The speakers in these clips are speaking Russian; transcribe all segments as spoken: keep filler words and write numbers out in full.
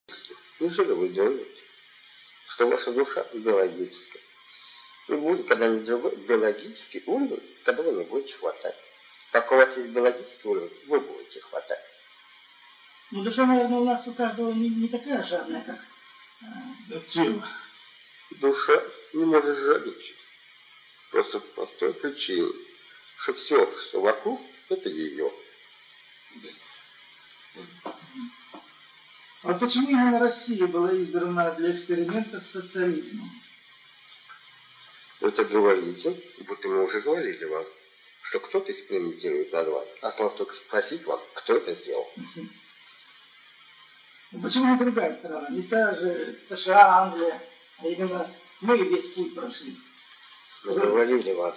Неужели вы думаете, что ваша душа биологическая? И будет когда-нибудь другой биологический уровень, когда вы не будете хватать. Пока у вас есть биологический уровень, вы будете хватать. Ну, душа, наверное, у нас у каждого не, не такая жадная, как э, тело. Душа не может жадничать. Просто по простой причине, что все, что вокруг, это ее. А почему именно Россия была избрана для эксперимента с социализмом? Вы так говорите, будто мы уже говорили вам, что кто-то экспериментирует над вами. Осталось только спросить вам, кто это сделал. Почему не другая страна? Не та же США, Англия, а именно мы весь путь прошли. Мы говорили вам,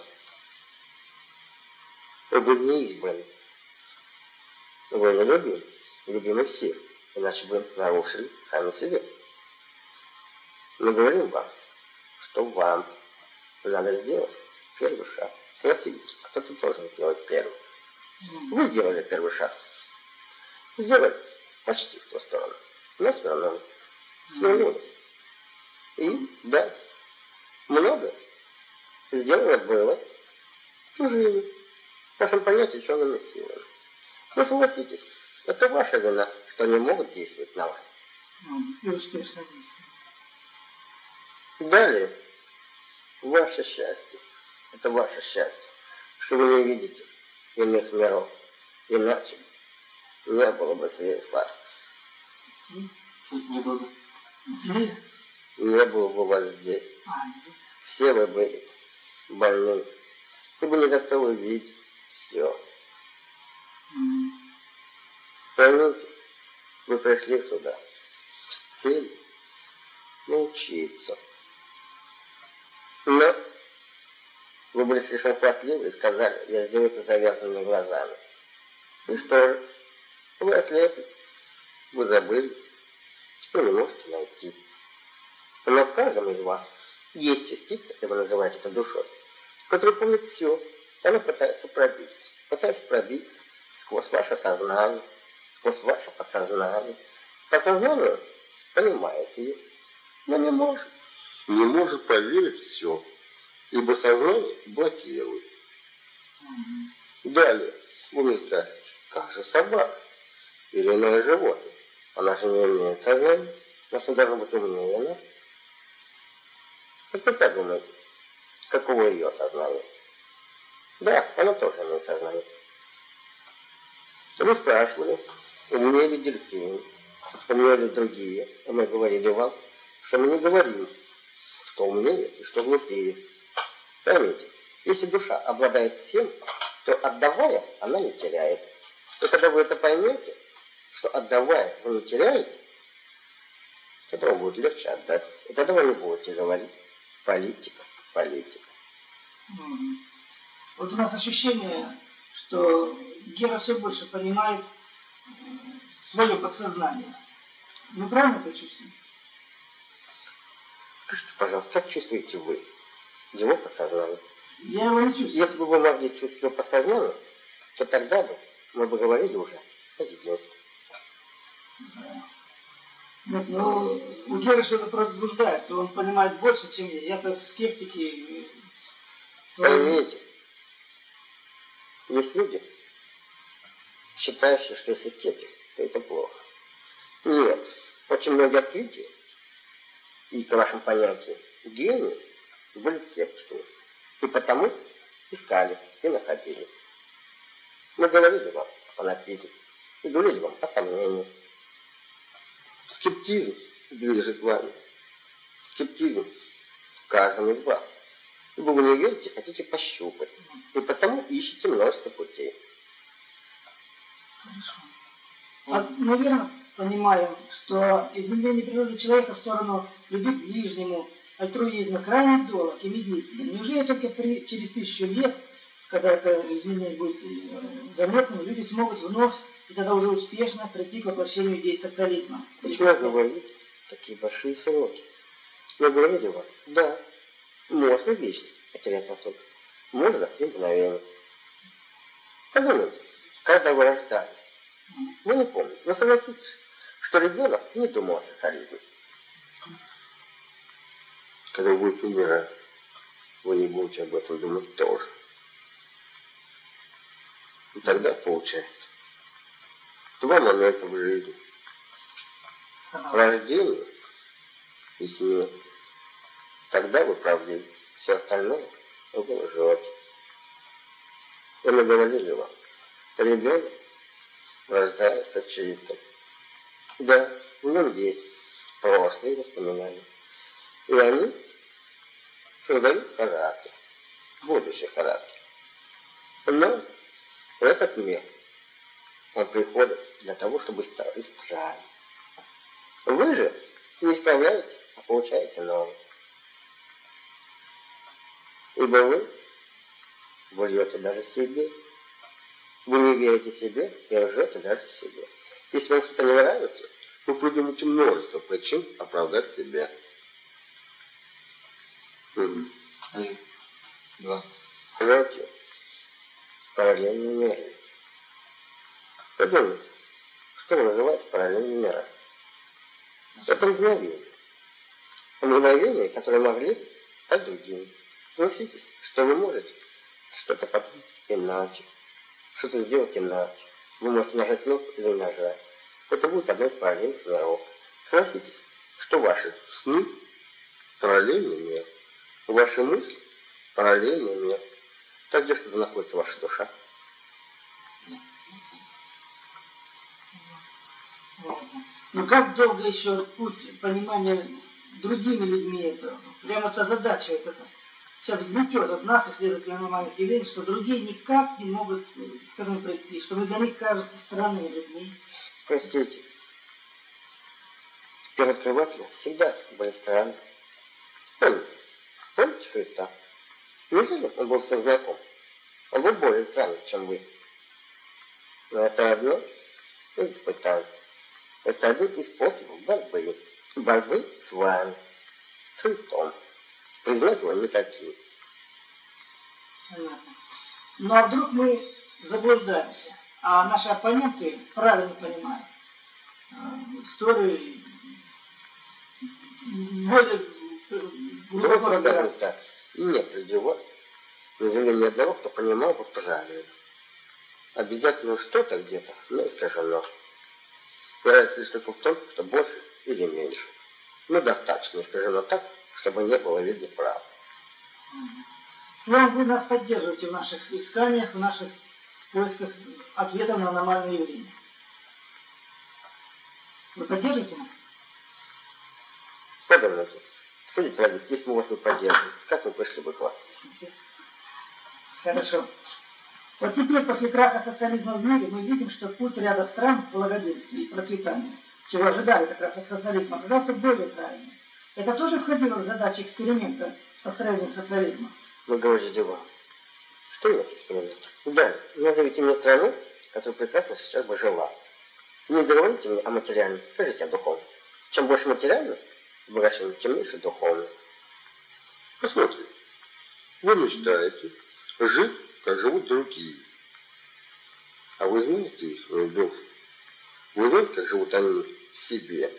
вы не избраны. Вы не любим, любимы все, иначе бы нарушили сами себе. Мы говорим вам, что вам надо сделать первый шаг. Согласитесь, кто-то должен сделать первый. Вы сделали первый шаг. Сделали почти в ту сторону. Но все равно свернули. И, да, много сделано было чужими. В вашем понятии черными силами. Но согласитесь, это ваша вина, что они могут действовать на вас. И успешно действуют. Далее, ваше счастье. Это ваше счастье, что вы не видите иных миров. Иначе не было бы свет вас. Не было бы. Свет? Не было бы вас здесь. А, здесь. Все вы были больны. Вы бы не готовы видеть все. Mm. Поймите, вы пришли сюда с целью научиться. Но вы были слишком хвастливы и сказали, я сделаю это завязанными глазами. И что же? Вы ослепли, вы забыли, вы не можете найти. Но в каждом из вас есть частица, и вы называете это душой, которая помнит все. Она пытается пробиться, пытается пробиться сквозь ваше сознание, сквозь ваше подсознание. Подсознание понимает ее, но не может. Не может поверить в все, ибо сознание блокирует. Mm-hmm. Далее вы мне скажете, как же собака или иное животное? Она же не имеет сознания, но она должна быть умнее нас. Как вы так думаете, каково ее сознание? Да, она тоже имеет сознание. Вы спрашивали, умнее ли дельфин, умнее ли другие, и мы говорили вам, что мы не говорим, что умнее и что глупее. Поймите, если душа обладает всем, то отдавая, она не теряет. И когда вы это поймете, что отдавая, вы не теряете, тогда вам будет легче отдать. И тогда вы не будете говорить политика, политика. Mm-hmm. Вот у нас ощущение, что Гера все больше понимает свое подсознание. Вы правильно это чувствуете? Скажите, пожалуйста, как чувствуете вы его подсознание? Я его не чувствую. Если бы вы могли чувствовать его подсознание, то тогда бы мы бы говорили уже о единстве. Да. Нет, ну, у Геры что-то пробуждается, он понимает больше, чем я. Я-то скептики. Поймите, есть люди, считающие, что если скептик, то это плохо. Нет, очень многие открытия, и по вашему понятию гении, были скептиками. И потому искали и находили. Мы говорили вам о фанатизме и говорили вам о сомнении. Скептизм движет вами. Скептизм в каждом из вас. Ибо вы не верите, хотите пощупать. И потому ищете множество путей. Хорошо. А мы верно понимаем, что изменение природы человека в сторону любви к ближнему, альтруизма крайне долг и медлительный. Неужели только при, через тысячу лет, когда это изменение будет заметным, люди смогут вновь и тогда уже успешно прийти к воплощению идей социализма? Почему говорите такие большие сроки? Мы говорили вам, да, можно вечность потерять на то. Можно и мгновение. Подумайте, когда вы рождались, вы не помните, но согласитесь, что ребенок не думал о социализме. Когда вы будете умирать, вы не будете об этом думать тоже. И тогда получается два момента в жизни. Рождение и смерть. Тогда вы правдивы. Все остальное вы лжете. И мы говорили вам, ребенок рождается чистым. Да, в нем есть прошлые воспоминания. И они создают характер, будущий характер. Но этот мир, он приходит для того, чтобы исправить. Вы же не исправляете, а получаете новый. Ибо вы врете даже себе. Вы не верите себе и лжете даже себе. Если вам что-то не нравится, вы придумаете множество причин оправдать себя. Угу. Один, два. Знаете, параллельные миры. Подумайте, что вы называете параллельными мирами? Это мгновение. Мгновения, которые могли стать другими. Согласитесь, что вы можете что-то подумать иначе, что-то сделать иначе. Вы можете нажать кнопку или не нажать. Это будет одно из параллельных миров. Согласитесь, что ваши сны — параллельный мир, ваши мысли — параллельный мир. Так где что находится ваша душа? Ну как долго еще путь понимания другими людьми этого? Прямо это задача вот эта. Сейчас гнетет от нас, исследователей нормальных явлений, что другие никак не могут к этому прийти, что мы для них кажутся странными людьми. Простите, первооткрыватели всегда были странны. Вспомните, вспомните Христа. Неужели он был всем знаком? Он был более странным, чем вы. Но это одно из испытаний. Это один из способов борьбы. Борьбы с вами, с Христом. Признать его не таким. Понятно. Ну а вдруг мы заблуждаемся, а наши оппоненты правильно понимают историю, более глубоко разбираются. Нет среди вас, на земле ни одного, кто понимал бы правильно. Обязательно что-то где-то, но искажено. И разница лишь только в том, что больше или меньше. Но достаточно искажено так, чтобы не было видно правды. Словом, вы нас поддерживаете в наших исканиях, в наших поисках ответов на аномальные явления. Вы поддерживаете нас? Подумайте. Судите, Радис, если мы вас не поддерживаем, как мы пришли бы к вам? Хорошо. Вот теперь, после краха социализма в мире, мы видим, что путь ряда стран благоденствия и процветания, чего ожидали как раз от социализма, оказался более правильным. Это тоже входило в задачи эксперимента с построением социализма? Вы говорите вам. Что нет эксперимента? Да, назовите мне страну, которая прекрасно сейчас бы жила. И не говорите мне о материальном, скажите о духовном. Чем больше материально, обогащение, тем меньше духовно. Посмотрите. Вы мечтаете жить, как живут другие. А вы знаете их душу? Вы знаете, как живут они в себе?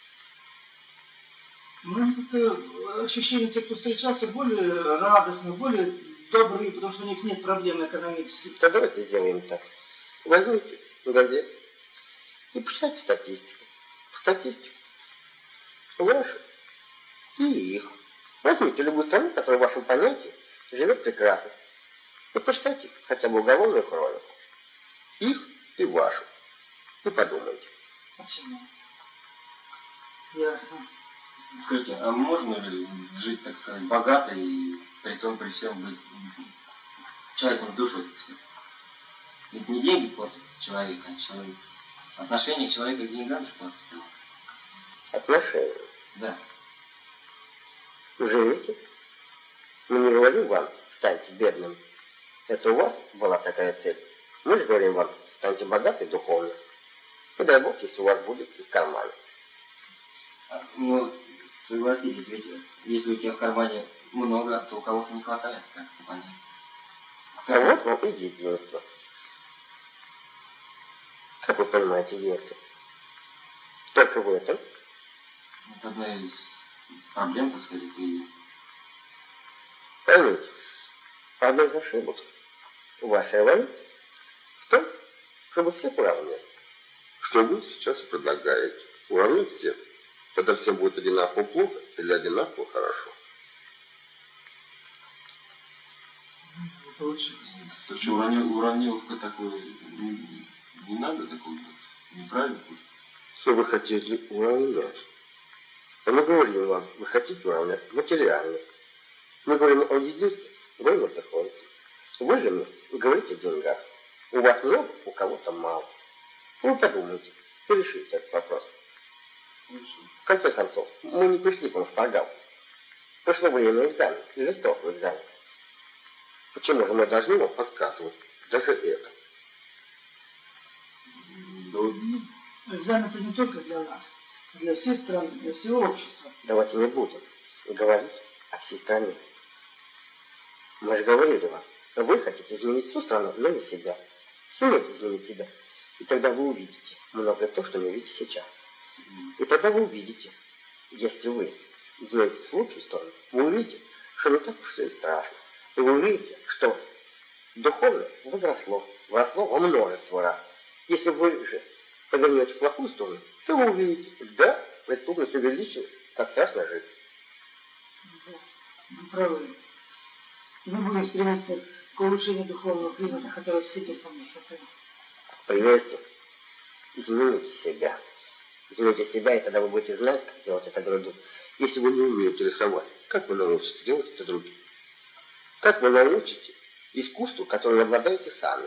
Ну, это ощущение тех, кто встречался, более радостно, более добрые, потому что у них нет проблем экономических. То давайте сделаем так. Возьмите газету и почитайте статистику. Статистику. Вашу и их. Возьмите любую страну, которая в вашем понятии живет прекрасно. И почитайте хотя бы уголовную хронику. Их и вашу. И подумайте. Почему? Ясно. Скажите, а можно ли жить, так сказать, богато и при том при всем быть человеком с душой, так сказать? Ведь не деньги портят человека, а человек. Отношение человека к деньгам же портит его. Отношения? Да. Живите. Мы не говорим вам, станьте бедным. Это у вас была такая цель. Мы же говорим вам, станьте богаты духовно. И дай Бог, если у вас будет в кармане. А, ну, согласитесь, ведь если у тебя в кармане много, то у кого-то не хватает, как это понять? А вот вам и единство. Как вы понимаете единство? Только в этом. Это одна из проблем, так сказать, есть. Поймите, одна из ошибок вашей эволюции в том, чтобы всех уравнять. Что вы сейчас и предлагаете? Уравнять всех? Тогда всем будет одинаково плохо или одинаково хорошо? Не получилось. Так что уравнил, уравниловка такое не, не надо, такое неправильно будет. Что вы хотите уравнять? А мы говорим вам, вы хотите уравнять материально. Мы говорим о единстве, говорим о духовности. Вы же мне говорите о деньгах. У вас много, у кого-то мало. Вы подумайте и решите этот вопрос. В конце концов, мы не пришли к вам в программу. Пришло время экзамена, и жестокого экзамена. Почему же мы должны вам подсказывать даже это? Экзамен это не только для нас, а для всей страны, для всего общества. Давайте не будем говорить о всей стране. Мы же говорили вам, вы хотите изменить всю страну, но не себя. Сумейте изменить себя, и тогда вы увидите многое то, что не видите сейчас. И тогда вы увидите, если вы изменитесь в лучшую сторону, вы увидите, что не так уж и страшно. И вы увидите, что духовное возросло, возросло во множество раз. Если вы же повернете в плохую сторону, то вы увидите, да, преступность увеличилась, как страшно жить. Да, вы правы. Мы будем стремиться к улучшению духовного климата, хотя бы все сами хотели. Прежде измените себя. Измените себя, и тогда вы будете знать, как делать это другим. Если вы не умеете рисовать, как вы научитесь делать это другим? Как вы научите искусству, которым обладаете сами?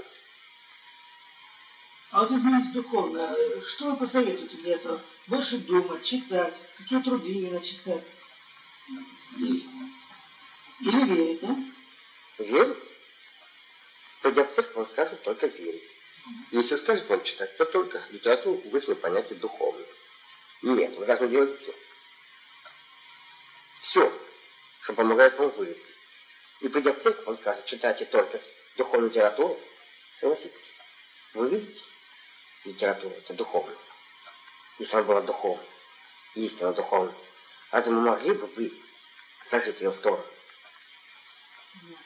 А вот изменить духовно, что вы посоветуете для этого? Больше думать, читать, какие труды именно читать? Или верить, да? Верить? Придя в церковь, он скажет только верить. Если скажет вам читать, то только литературу в их понятии духовную. Нет, вы должны делать все. Все, что помогает вам вырасти. И придя в церковь, он скажет, читайте только духовную литературу. Согласитесь. Вы видите? Литература — это духовно. Если она была духовна, истинно духовна, разве мы могли бы вы сложить ее в сторону? Нет.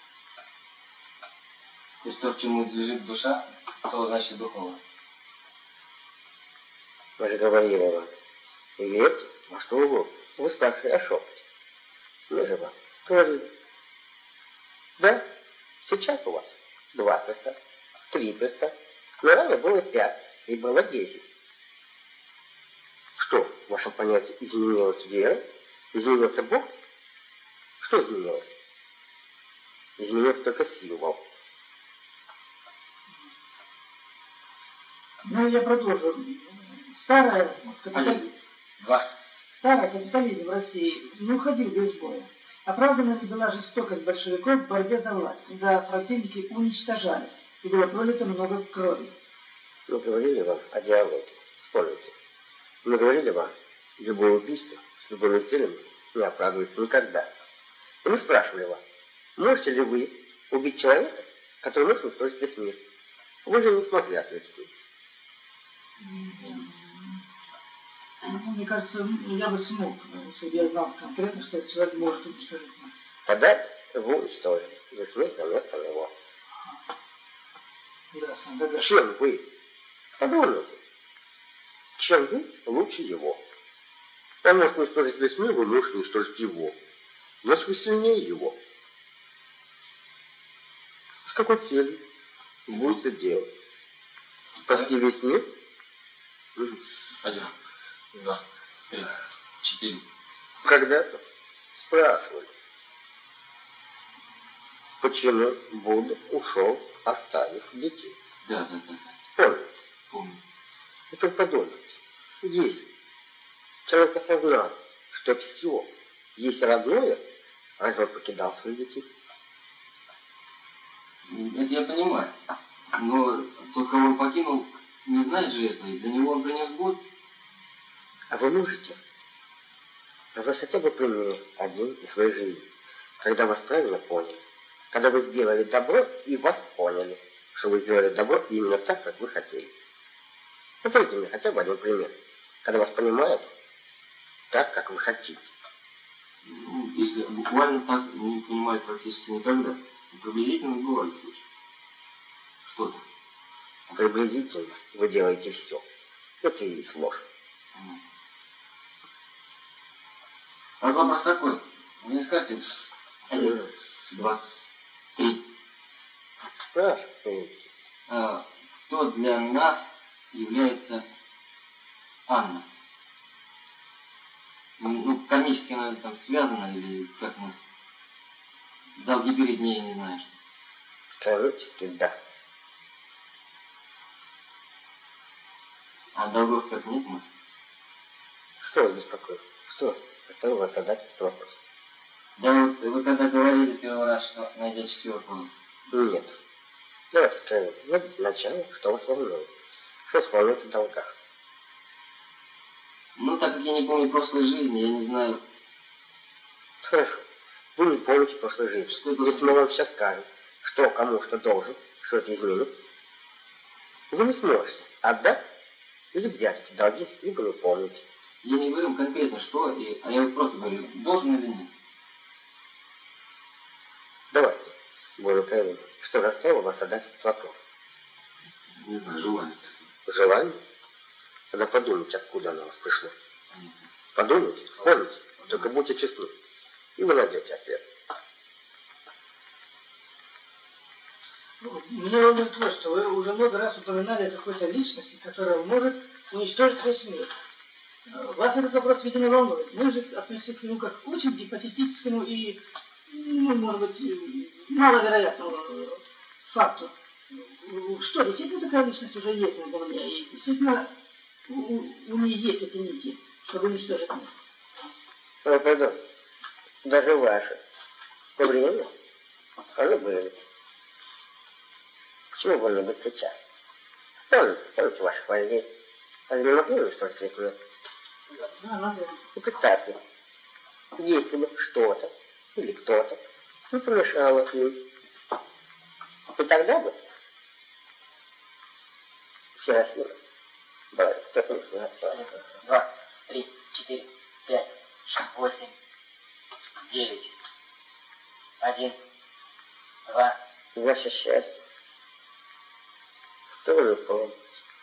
То есть то, в чем лежит душа, то значит духовно. Мы же говорили вам, верьте во что угодно. Вы спрашивали о шепоте. Мы же вам говорили. Да, сейчас у вас два перста, три перста, но ранее было пять и было десять. Что в вашем понятии изменилась вера? Изменился Бог? Что изменилось? Изменился только символ. Ну, я продолжу. Старая, Один, два. Старый капитализм в России не уходил без боя. Оправдана ли была жестокость большевиков в борьбе за власть, когда противники уничтожались, и было пролито много крови? Мы говорили вам о диалоге. Вспомните. Мы говорили вам, любое убийство с любыми целями не оправдывается никогда. И мы спрашивали вас, можете ли вы убить человека, который может устроить весь мир? Вы же не смогли ответить. Ну, мне кажется, я бы смог, если бы я знал конкретно, что этот человек может уничтожить. Тогда вы уничтожили. Вы смерть за место его. Ясно, да, Чем вы? Подумайте. Чем вы лучше его? Он может уничтожить весь мир, вы можете уничтожить его. Значит, вы сильнее его. С какой целью будете делать? Спасти весь мир? Один, два, три, четыре. Когда-то спрашивали, почему Будда ушел, оставив детей. Да, да, да. Помните? Помню. Теперь подумайте, если человек осознал, что все есть родное, разве он покидал своих детей? Это я понимаю. Но тот, кого он покинул, не знает же этого, и для него он принес боль. А вы можете назвать хотя бы пример один из своей жизни, когда вас правильно поняли, когда вы сделали добро и вас поняли, что вы сделали добро именно так, как вы хотели. Назовите мне хотя бы один пример. когда вас понимают так, как вы хотите. Ну, если буквально так не понимают практически никогда, но приблизительно бывают случаи. Что-то. Приблизительно вы делаете все. Это и есть ложь. А вопрос такой. Вы не скажете один, два, три. Спрашивайте. А, кто для нас является Анна? Ну, комически она там связана или как у нас? Долги перед ней, не знаешь. Комически, да. А долгов как нет у нас? Что вас беспокоит? Что заставило вас задать этот вопрос? Да вот вы когда говорили первый раз, что найдя четвертого. Нет. Давайте скажем, вот для начала, что вас волнует. Что вас волнует в долгах? Ну, так как я не помню прошлой жизни, я не знаю. Хорошо. Вы не помните прошлой жизни. Что это Если мы вам сейчас скажем, что кому что должен, что это изменит, вы не сможете отдать или взять эти долги, либо не помните. Я не говорю конкретно что, и, а я вот просто говорю, должен или нет. Давайте, более откровенно, что заставило вас задать этот вопрос? Не знаю, желание. Желание? Тогда подумайте, откуда оно у вас пришло. Подумайте, вспомните, только будьте честны, и вы найдете ответ. Меня волнует то, что вы уже много раз упоминали о какой-то личности, которая может уничтожить весь мир. Вас этот вопрос, видимо, волнует. Мы же относимся к нему как к очень гипотетическому и, ну, может быть, маловероятному факту. Что, действительно такая личность уже есть на Земле? И действительно у, у нее есть эти нити, чтобы уничтожить мир? Ну, пойду. Даже ваши. По времени они были. Почему бы не быть сейчас? Вспомните, вспомните ваших вождей. Разве не могли уничтожить весь мир? Да, могу. И представьте, если бы что-то или кто-то не помешало им, и тогда бы Хиросима была только не знаю. Два, три, четыре, пять, восемь, девять, один, два. Ваше счастье. Что вы не помните?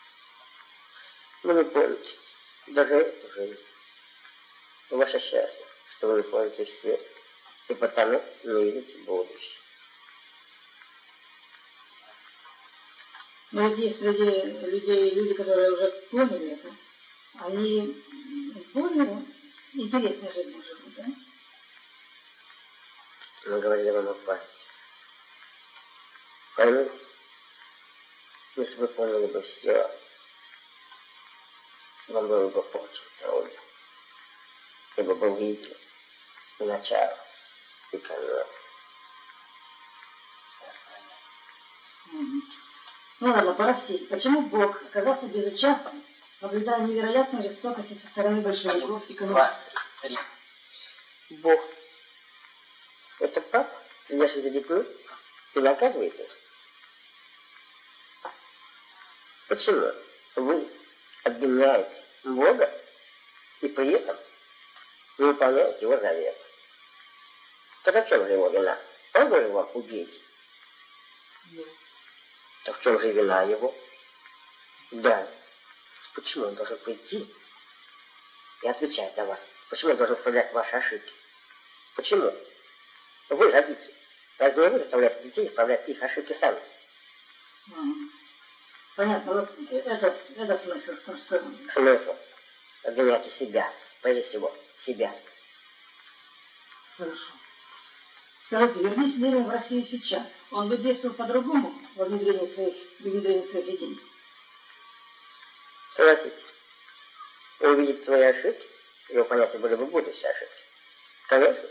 Вы не помните даже эту жизнь. Ваше счастье, что вы не помните все, и потому не видите будущее. Но ведь есть среди людей люди, которые уже поняли это. Они более интересной жизнью живут, да? Мы говорили вам о памяти. Поймите, если бы поняли бы все, вам было бы очень трудно. Ибо бы увидели и начало, и конец. Ну ладно, по России. Почему Бог оказался безучастным, наблюдая невероятные жестокости со стороны большевиков и Один, коммунистов? два, три. Бог — это папа, следящий за детьми, и наказывает их. Почему вы обвиняете Бога и при этом не выполняете его завет? Так в чем же его вина? Он говорил вам убейте. Нет. Так в чем же вина его? Да. Почему он должен прийти и отвечать за вас? Почему он должен исправлять ваши ошибки? Почему? Вы, родители, разве не вы заставляете детей исправлять их ошибки сами? Мгм. Понятно, вот этот, этот смысл в том, что... Смысл? Обвиняйте себя, прежде всего, себя. Хорошо. Скажите, вернись Ленин в Россию сейчас. Он бы действовал по-другому во внедрении своих, при внедрении своих идей? Согласитесь, увидеть свои ошибки, его понятия были бы будущие ошибки. Конечно.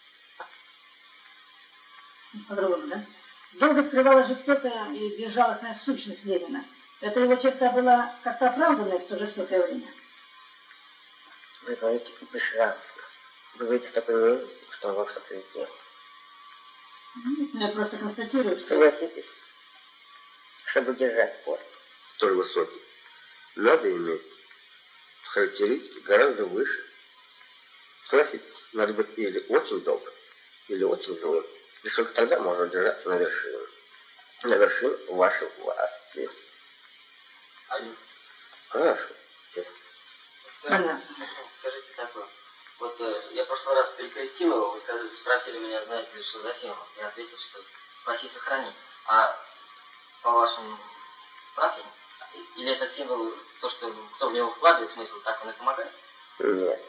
По-другому, да? Долго скрывала жестокая и безжалостная сущность Ленина. Это его черта была как-то оправданная в то жестокое время? Вы говорите безжалостно. Вы говорите с такой ненавистью, что он вам что-то сделал. Ну, я просто констатирую, что... Согласитесь, чтобы держать пост Столь высокий. Надо иметь характеристики гораздо выше. Согласитесь, надо быть или очень добрым, или очень злым. Лишь только тогда можно держаться на вершине. На вершине вашей власти. Алло. Хорошо. Скажите, скажите такое. Вот э, я в прошлый раз перекрестил его, вы сказали, спросили меня, знаете ли, что за символ. Я ответил, что спаси, сохрани. А по-вашему, прав я? Или этот символ, то, что кто в него вкладывает смысл, так он и помогает? Нет.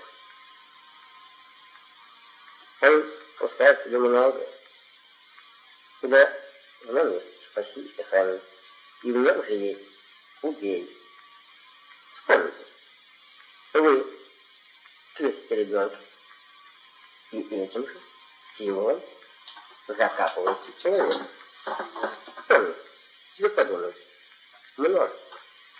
Он пускает себе много. Куда в нем есть спаси и сохрани. И в нем же есть убей. Вспомните. Вы крестите ребенка. И этим же символом закапываете человека. Помните. Тебе подумайте. Множество.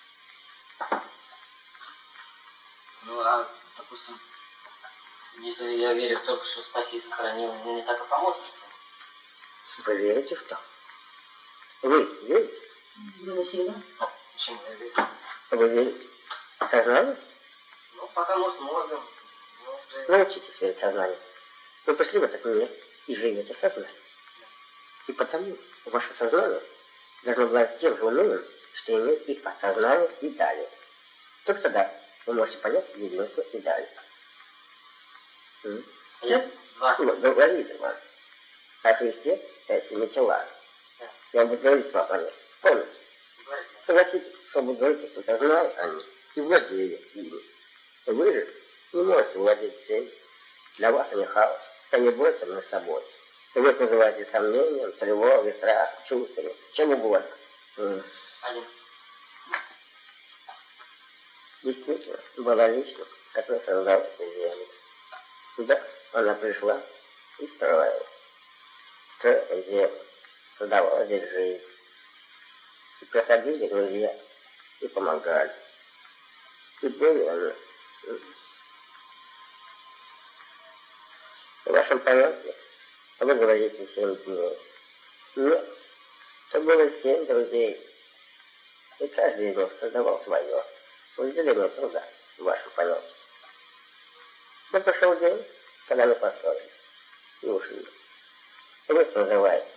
Ну, а, допустим, если я верю в то, что спаси и сохрани, он мне так и поможет. Вы верите в то? Вы верите? Не навсегда. Почему я верю? Вы верите в сознание? Ну, пока, может, мозгом. Ну, уже... Научитесь верить в сознание. Вы пришли в этот мир и живете сознанием. И потому ваше сознание должно обладать тем же умением, что имеет и подсознание, и далее. Только тогда вы можете понять единство и далее. Один, два. Ну, говорите вам о Христе и о семи телах. Я буду говорить вам о них. Помните? Согласитесь, что буду говорить, что я знаю о них и владею ими. Вы же не можете владеть всеми. Для вас они хаос. Они борются между собой. И вы это называете сомнением, тревогой, страхом, чувствами, чем угодно. Один. Действительно, была личность, которая создала эту землю. Да, она пришла и строила. Строила землю, создавала здесь жизнь. И проходили друзья, и помогали. И были они. В вашем понятии вы говорите семь дней. Нет, это было семь друзей. И каждый из них создавал свое разделение труда в вашем понятии. Но пришел день, когда мы поссорились и ушли. Вы это называете.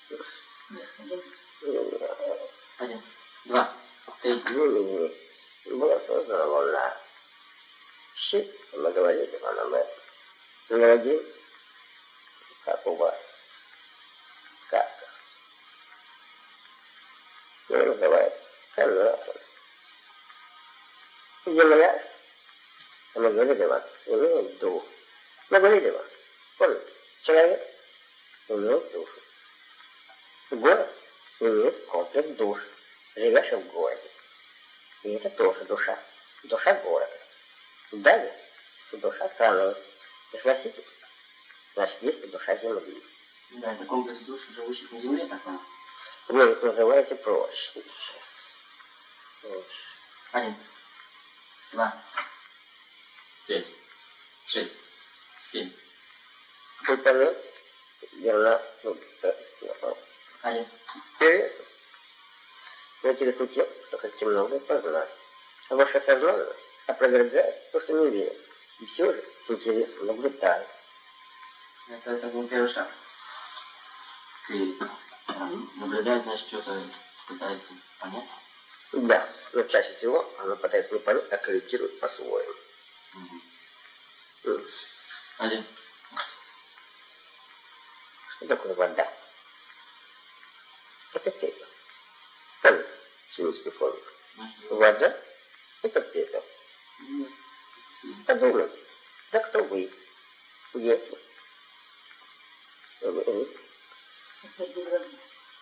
Один, два, три. Ну, была создана луна. Щит, мы говорили вам об этом. Номер один, как у вас, сказка. Его называют кометом. Земля же, мы говорили вам, имеет дух. Мы говорили вам, вспомните, человек имеет душу. Город имеет комплекс душ, живешь в городе. И это тоже душа. Душа города. Далее душа страны. И согласитесь, значит, есть душа земли. Да, это комплекс душ, живущих на земле, такой. Вы это называете проще. Проще. Один, два, Пять, шесть, семь. Вы поняли? Верно. Ну, да, да. один. Интересно. Вы интересны тем, что хотите многое познать. А ваше сознание опровергает то, что не верит. И все же с интересом наблюдает. Это, это был первый шаг. И раз наблюдает, значит, что-то пытается понять. Да, но чаще всего она пытается не понять, а корректирует по-своему. Угу. Один. Что такое вода? Это пепел. Вспомните химическую формулу. Вода – это пепел. Подумайте, да кто вы, если вы, Состоите из воды.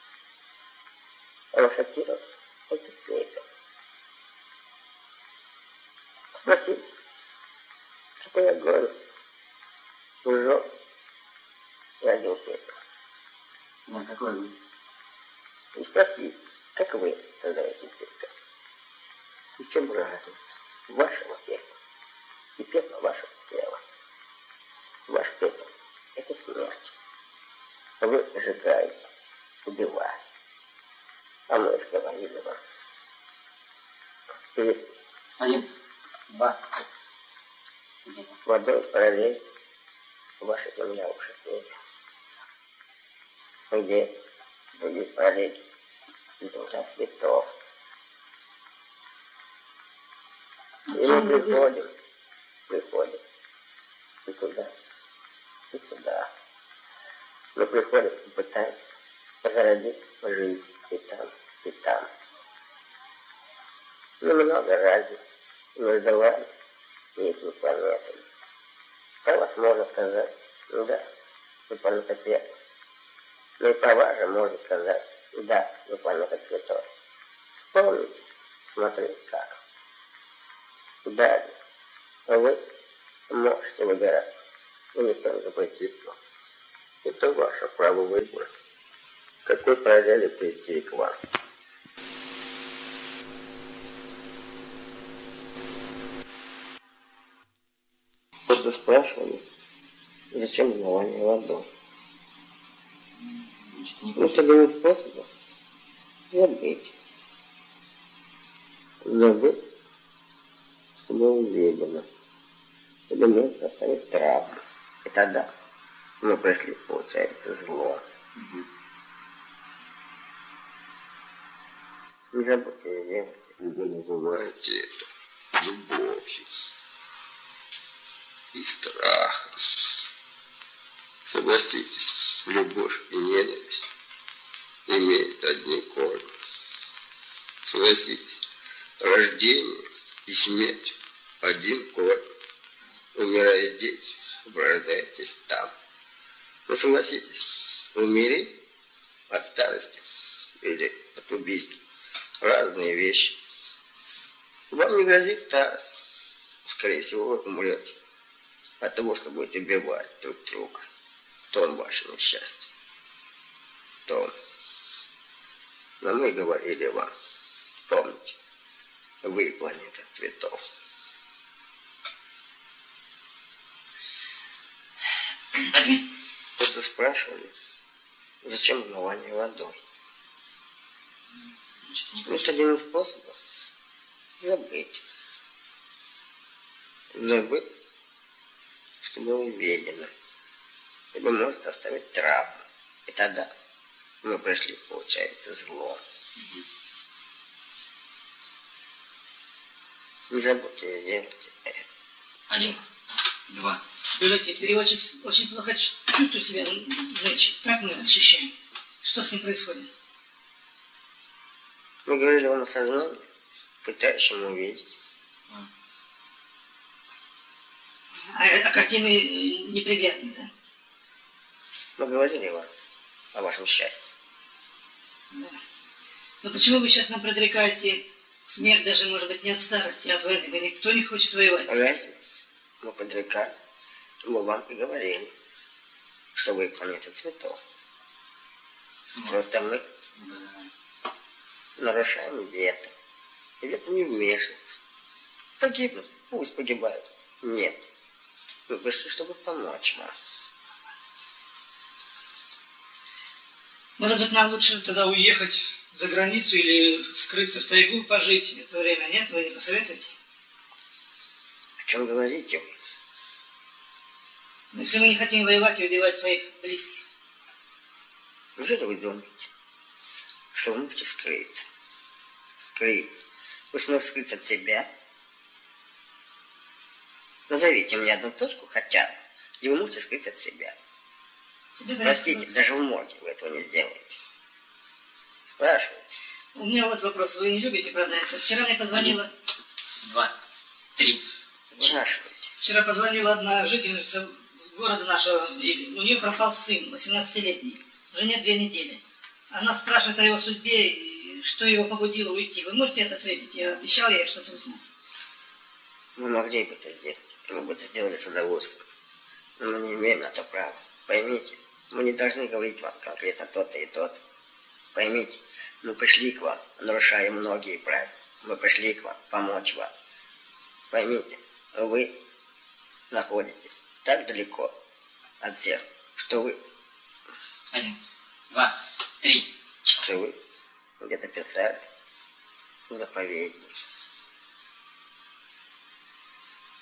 а ваше тело – это пепел. Спросите, какой огонь жжет один пепел. Да, какой вы? И спросите, как вы создаете пепел. И в чем разница вашего пепла и пепла вашего тела? Ваш пепел – это смерть. Вы сжигаете, убиваете. А мы же говорили вам. И Один, Два. Где-то. В одной из параллелей ваша земля ушатнее. Где в других параллелей земля цветов. И мы приходим, приходим и туда, и туда. Мы приходим и пытаемся зародить жизнь и там, и там. Немного разниц между вами и этими планетами. Про вас можно сказать, ну да, вы планета Первая. Но и про вас же можно сказать, да, вы планета Цветов. Вспомните, смотрите как. Далее, вы можете выбирать, и никто не запретит вам. Это ваше право выбора. В какой параллели прийти к вам. Кто-то спрашивали, зачем умывание водой? Ну, это один из способов забыть. Забыть, что было увидено. Или можно оставить травму. И тогда мы пришли, получается, зло. Не забудьте делать. Вы называете это любовью и страхом. Согласитесь, любовь и ненависть имеют одни корни. Согласитесь, рождение и смерть один корень. Умирая здесь, вы рождаетесь там. Но согласитесь, умереть от старости или от убийства разные вещи. Вам не грозит старость. Скорее всего, вы умрете от того, что будете убивать друг друга. То он ваше несчастье. То он. Но мы говорили вам, помните, вы планета Цветов. Кто-то спрашивали, зачем умывание водой? Ну, это один из способов забыть. Забыть, что было видено. Либо может оставить травму. И тогда мы пришли, получается, зло. Не забудьте сделать это. Один. Два. Скажите, переводчик очень плохо чувствует себя нынче. Как мы ощущаем? Что с ним происходит? Мы говорили вам о сознании, пытающем увидеть. А, а картины неприглядные, да? Мы говорили вам о вашем счастье. Да. Но почему вы сейчас нам предрекаете смерть, даже, может быть, не от старости, а от войны? Вы никто не хочет воевать. Разве мы предрекали? Мы вам и говорили, что вы планета Цветов. Нет. Просто мы Не познали. нарушаем вето. И вето не вмешивается. Погибнут, пусть погибают. Нет. Мы пришли, чтобы помочь вам. Может быть, нам лучше тогда уехать за границу или скрыться в тайгу, пожить это время? Нет, вы не посоветуете? О чем говорите вы? Но если мы не хотим воевать и убивать своих близких. Неужели вы думаете, что вы можете скрыться? Скрыться? Вы сможете скрыться от себя? Назовите мне одну точку хотя бы, где вы можете скрыться от себя. Себе Простите, да, даже в морге вы этого не сделаете. Спрашиваю. У меня вот вопрос. Вы не любите, правда, это? Вчера мне позвонила... Два. Три. Спрашивайте. Вчера позвонила одна жительница города нашего, и у нее пропал сын, восемнадцатилетний. Жене две недели. Она спрашивает о его судьбе, и что его побудило уйти. Вы можете это ответить? Я обещал ей что-то узнать. Мы могли бы это сделать. Мы бы это сделали с удовольствием. Но мы не имеем на то права. Поймите, мы не должны говорить вам конкретно то-то и то-то. Поймите, мы пришли к вам, нарушая многие правила. Мы пришли к вам помочь вам. Поймите, вы находитесь так далеко от всех, что вы... Один. Два. Три. Что вы где-то писали заповедник.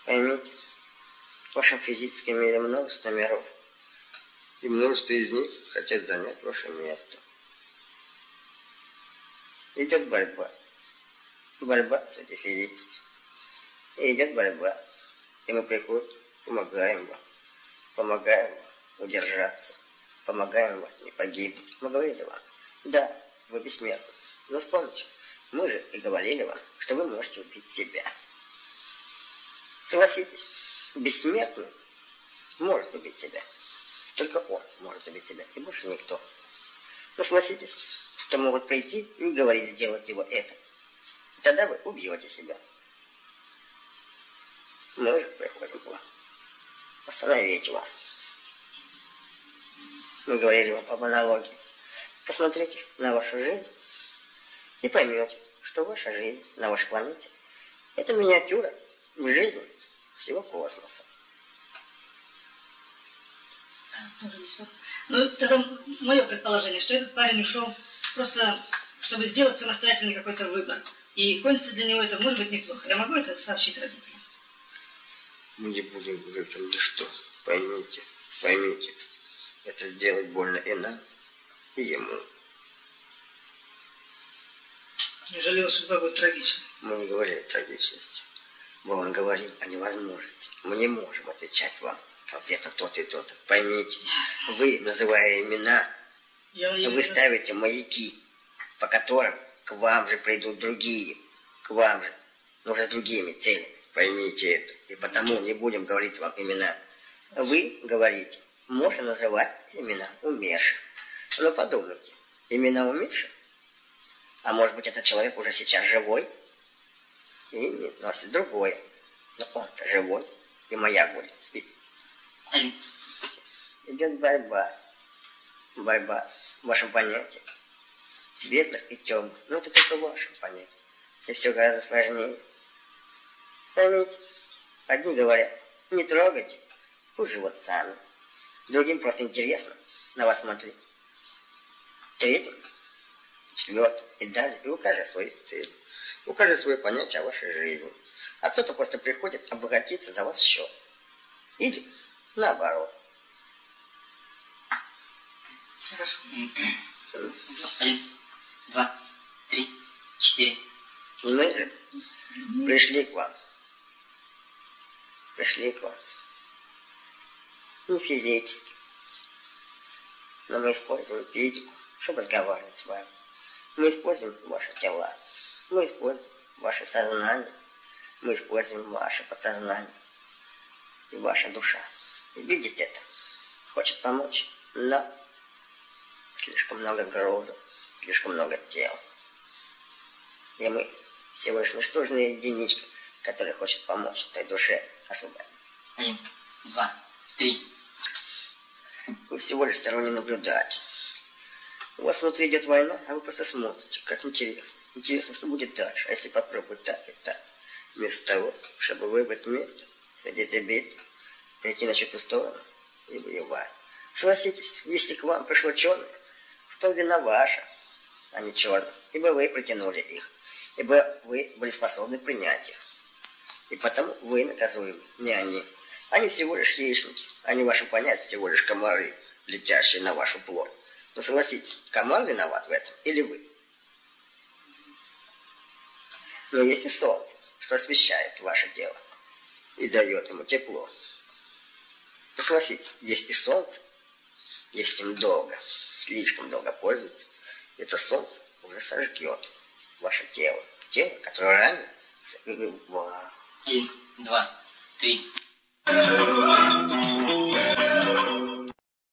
Поймите, в вашем физическом мире множество миров, и множество из них хотят занять ваше место. Идет борьба. Борьба среди физических. И идет борьба. И мы приходим, помогаем вам. Помогаем вам удержаться. Помогаем вам не погибнуть. Мы говорили вам, да, вы бессмертны. Но вспомните, мы же и говорили вам, что вы можете убить себя. Согласитесь, бессмертный может убить себя. Только он может убить себя, и больше никто. Но согласитесь, что могут прийти и уговорить сделать его это. И тогда вы убьете себя. Мы же приходим к вам. Остановить вас. Мы говорили вам об аналогии. Посмотрите на вашу жизнь и поймете, что ваша жизнь на вашей планете – это миниатюра в жизни всего космоса. Ну, тогда мое предположение, что этот парень ушел просто, чтобы сделать самостоятельный какой-то выбор. И кончится для него это может быть неплохо. Я могу это сообщить родителям? Мы не будем говорить вам ничто. Поймите, поймите. Это сделать больно и нам, и ему. Неужели его судьба будет трагичной? Мы не говорили о трагичности. Мы вам говорим о невозможности. Мы не можем отвечать вам конкретно то-то и то-то. Поймите, вы, называя имена, Я вы ставите маяки, по которым к вам же придут другие. К вам же, но уже с другими целями. Поймите это. И потому не будем говорить вам имена. Вы говорите, можно называть имена умерших. Но подумайте, имена умерших? А может быть, этот человек уже сейчас живой? И не носит другое. Но он-то живой, и маяк будет спить. Идет борьба. Борьба в вашем понятии. Светлых и темных. Но это только в вашем понятии. Это все гораздо сложнее. Поймите, одни говорят, не трогайте, пусть живут сами. Другим просто интересно на вас смотреть. Третьим, четвертым и далее. И у каждого свои цели. У каждого свое понятие о вашей жизни. А кто-то просто приходит обогатиться за вас счет. Или наоборот. Хорошо. Один, два, три, четыре. Мы же пришли к вам. Пришли к вам. Не физически. Но мы используем физику, чтобы разговаривать с вами. Мы используем ваши тела. Мы используем ваше сознание. Мы используем ваше подсознание. И ваша душа видит это. Хочет помочь, но слишком много груза, слишком много тел. И мы всего лишь ничтожная единичка, которая хочет помочь той душе освободить. Один, два, три. Вы всего лишь сторонний наблюдатель. У вас внутри идет война, а вы просто смотрите, как интересно. Интересно, что будет дальше, а если попробовать так и так. Вместо того, чтобы выбрать место среди этой битвы, перейти на чью-то сторону и воевать. Согласитесь, если к вам пришло черное, то вина ваша, а не черная, ибо вы притянули их, ибо вы были способны принять их. И потому вы наказуемы, не они. Они всего лишь яичники, они ваши понятия всего лишь комары, летящие на вашу плоть. Но согласитесь, комар виноват в этом или вы? Но есть и солнце, что освещает ваше тело и дает ему тепло. Но согласитесь, есть и солнце, если им долго, слишком долго пользоваться, это солнце уже сожгет ваше тело. Тело, которое ранее... Один, два, три.